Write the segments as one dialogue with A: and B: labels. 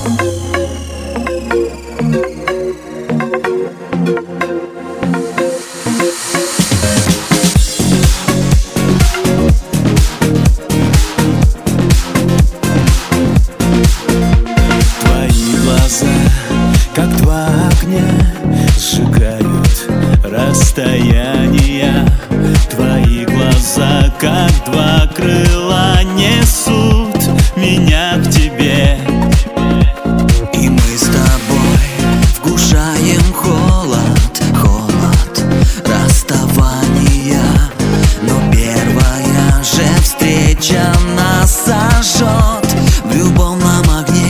A: Как два огня сжигают расстояния. Твои глаза, как два крыла, несут меня к тебе.
B: И мы с тобой вкушаем холод, холод расставания. Но первая же встреча нас сожжет в любовном огне.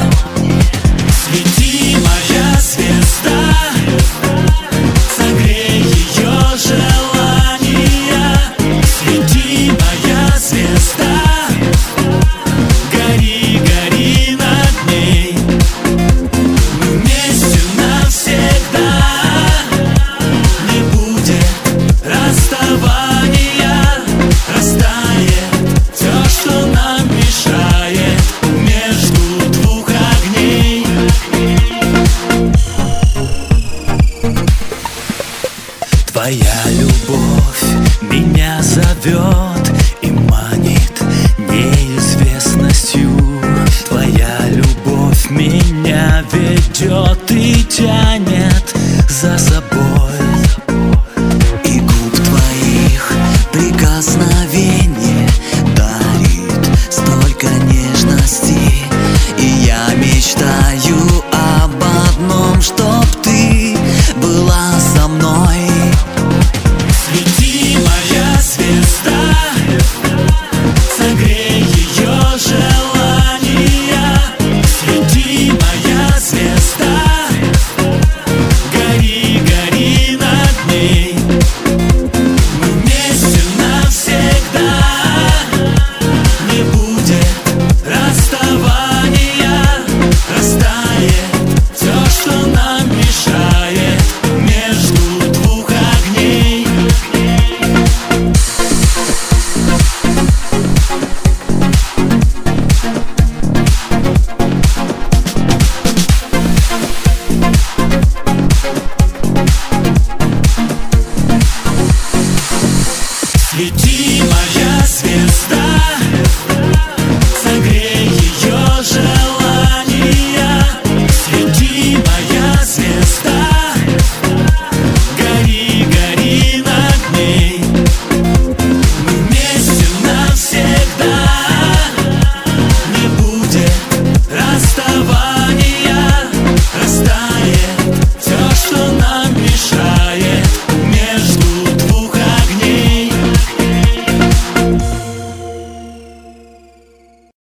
A: Свети, моя звезда, согрей ее желания. Свети, моя звезда, гори, гори над ней. Мы вместе навсегда, не будет расставания. Растает все, что нам мешает между двух огней. Твоя любовь меня зовет и манит неизвестностью. Твоя любовь меня ведет и тянет за собой.
B: И губ твоих прикосновение дарит столько нежности. И я мечтаю